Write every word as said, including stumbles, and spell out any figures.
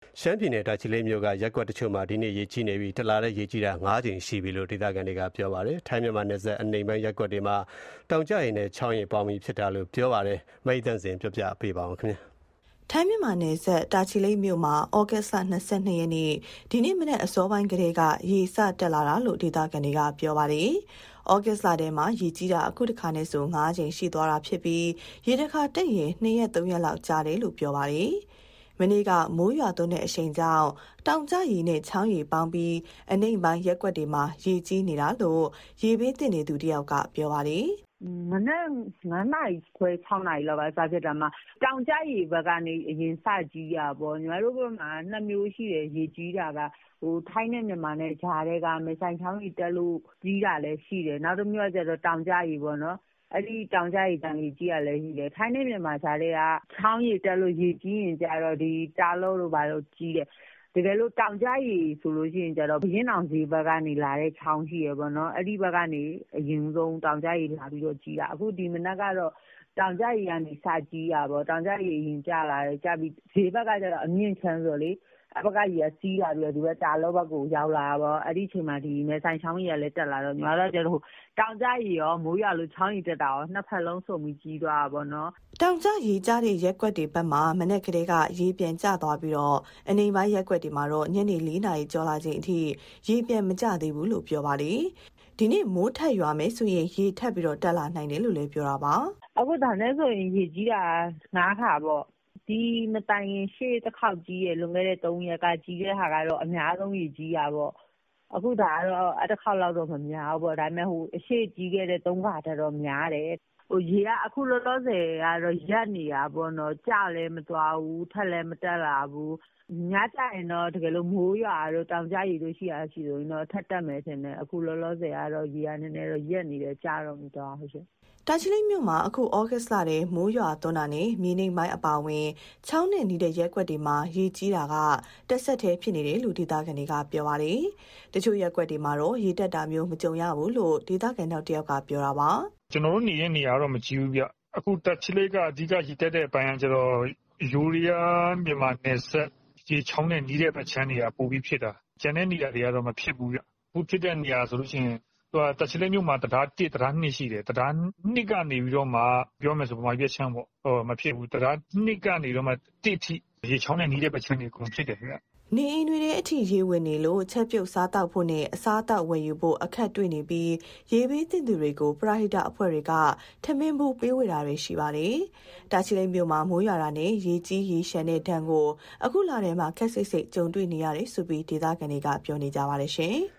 ရှမ်းပြည်နယ်တာချီလိတ်မြို့ကရပ်ကွက်တချို့မှာဒီနေ့ရေကြီးနေပြီးတလားတဲ့ရေကြီးတာ၅ကြိမ်ရှိပြီလို့ဒေသခံတွေကပြောပါတယ်။ထိုင်းမြန်မာနယ်စပ်အနိမ့်ပိုင်းရပ်ကွက်တွေမှာတောင်ကျရေနဲ့ချောင်းရေပေါင်းပြီးဖြစ်တာလို့ပြောပါတယ်။မိတ်တန့်စင်ပြောပြပေးပါဦးခင်ဗျာ။ထိုင်းမြန်မာနယ်စပ်တာချီလိတ်မြို့မှာဩဂတ်စ်လ၂၂ရက်နေ့ဒီနေ့မနက်အစောပိုင်းကတည်းကရေစတက်လာတာလို့ဒေသခံတွေကပြောပါတယ်။ဩဂတ်စ်လထဲမှာရေကြီးတာအခုတစ်ခါနဲ့ဆို၅ကြိမ်ရှိသွားတာဖြစ်ပြီးရေတစ်ခါတက်ရင်၂ရက်၃ရက်လောက်ကြာတယ်လို့ပြောပါတယ်။မနေ့ကမိုးရွာသွန်းတဲ့အရှိန်ကြောင့်တောင်ကျရေနဲ့ချောင်းရေပေါင်းပြီးအနိမ့်ပိုင်းရက်ကွက်တွေမှာရေကြီးနေတာလို့ရေဘေးသင့်နေသူတယောက်ကပြောပါတယ်။မနက်ငါးနာရီခွဲ၆နာရီလောက်ကစဖြစ်တာမှာတောင်ကျရေဘက်ကနေအရင်စကြီးတာပေါ့ညီမတို့ဘက်မှာနှစ်မျိုးရှိတယ်ရေကြီးတာကဟိုထိုင်းနဲ့မြန်မာနဲ့ဂျားတွေကမဆိုင်ချောင်းကြီးတက်လို့ကြီးတာလည်းရှိတယ်နောက်တစ်မျိုးကျတော့တောင်ကျရေပေါ့နော်အဲ့ဒီတောင်ကျရေတန်ကြီးကြီးရလဲရှိတယ်ထိုင်းနဲ့မြန်မာဂျားတွေကချောင်းရေတက်လို့ရေကြီးရင်ကြတော့ဒီတာလို့လို့ဘာလို့ကြီးတယ်တကယ်လို့တောင်ကျရေဆိုလို့ရှိရင်ကျတော့ဘရင်အောင်ဈေးဘက်ကနေလာတဲ့ချောင်းရှိရပေါ့နော်အဲ့ဒီဘက်ကနေအရင်ဆုံးတောင်ကျရေလာပြီးတော့ကြီးတာအခုဒီမနက်ကတော့တောင်ကျရေကနေစကြီးရပေါ့တောင်ကျရေရင်ကျလာတယ်ကျပြီးဈေးဘက်ကကျတော့အမြင့်ချမ်းဆိုလေအဘကကြီးကစီးလာပြီးတော့ဒီဘက်တာလောဘက်ကိုရောက်လာပေါ့အဲ့ဒီအချိန်မှာဒီမဲဆိုင်ချောင်းကြီးကလည်းတက်လာတော့ညီမတို့ကျတော့တောင်ကျရေရောမိုးရွာလို့ချောင်းကြီးတက်တာရောနှစ်ဖက်လုံးစုံပြီးကြီးသွားတာပေါ့နော်တောင်ကျရေကျတဲ့ရက်ကွက်တွေဘက်မှာမနေ့ကတည်းကရေပြန်ကျသွားပြီးတော့အနေပိုင်းရက်ကွက်တွေမှာတော့ညနေ၄နာရီကျော်လာချိန်အထိရေပြန်မကျသေးဘူးလို့ပြောပါတယ်ဒီနေ့မိုးထက်ရွာမယ်ဆိုရင်ရေထက်ပြီးတော့တက်လာနိုင်တယ်လို့လည်းပြောတာပါအခုဒါနဲ့ဆိုရင်ရေကြီးတာငါးခါပေါ့ဒီမတိုင်ရင်ရှေ့တစ်ခေါက်ကြီးရလွန်ခဲ့တဲ့၃ရက်ကကြီးတဲ့ဟာကတော့အများဆုံးကြီးကြီးတာပေါ့အခုဒါကတော့အတစ်ခေါက်လောက်တော့မများဘူးပေါ့ဒါပေမဲ့ဟိုအရှိကြီးခဲ့တဲ့၃ခါတည်းတော့များတယ်ဟိုရေကအခုလောလောဆယ်ကတော့ရက်နေတာပေါ့နော်ကြလည်းမသွားဘူးထက်လည်းမတက်လာဘူးညကြရင်တော့တကယ်လို့မိုးရွာတော့တောင်ကျရေတို့ရှိရရှိဆိုရင်တော့ထက်တက်မယ်ထင်တယ်အခုလောလောဆယ်ကတော့ရေကနည်းနည်းတော့ရက်နေတယ်ကြတော့မသွားဟုတ်ရှင်တာချီလိတ်မြို့မှာအခုဩဂတ်စ်လထဲမိုးရွာသွန်းတာနဲ့မြေနိမ့်ပိုင်းအပါအဝင်ချောင်းနဲ့နီးတဲ့ရက်ကွက်တွေမှာရေကြီးတာကတက်ဆက်သေးဖြစ်နေတယ်လို့ဒေသခံတွေကပြောပါတယ်။တချို့ရက်ကွက်တွေမှာတော့ရေတက်တာမျိုးမကြုံရဘူးလို့ဒေသခံနောက်တစ်ယောက်ကပြောတာပါ။ကျွန်တော်တို့နေတဲ့နေရာတော့မကြီးဘူးဗျ။အခုတာချီလိတ်ကအဓိကရေတက်တဲ့အပိုင်းကကျတော့ယူရီးယားမြန်မာနယ်စပ်ရေချောင်းနဲ့နီးတဲ့ပတ်ချမ်းတွေကပိုပြီးဖြစ်တာ။ကျန်တဲ့နေရာတွေကတော့မဖြစ်ဘူးဗျ။အခုဖြစ်တဲ့နေရာဆိုလို့ရှိရင်သူကတချီလိတ်မြို့မှာတရားတစ်တရားနှစ်ရှိတယ်တရားနှစ်ကနေပြီးတော့မှပြောမယ်ဆိုပမာပြချမ်းပေါ့ဟောမဖြစ်ဘူးတရားနှစ်ကနေတော့မှတစ်ထိရေချောင်းနဲ့နီးတဲ့ပတ်ချမ်းတွေကုန်ဖြစ်တယ်ခင်ဗျနေအိမ်တွေထဲအထိရေဝင်နေလို့ချက်ပြုတ်စားတောက်ဖို့နဲ့အစားအသောက်ဝယ်ယူဖို့အခက်တွေ့နေပြီးရေဘေးသင့်သူတွေကိုပရဟိတအဖွဲ့တွေကထမင်းဖို့ပေးဝေတာတွေရှိပါတယ်။တာချီလိတ်မြို့မှာမိုးရွာတာနဲ့ရေကြီးရေရှမ်းတဲ့ဒဏ်ကိုအခုလာထဲမှာခက်စိတ်စိတ်ကြုံတွေ့နေရတယ်ဆိုပြီးဒေသခံတွေကပြောနေကြပါတယ်ရှင်။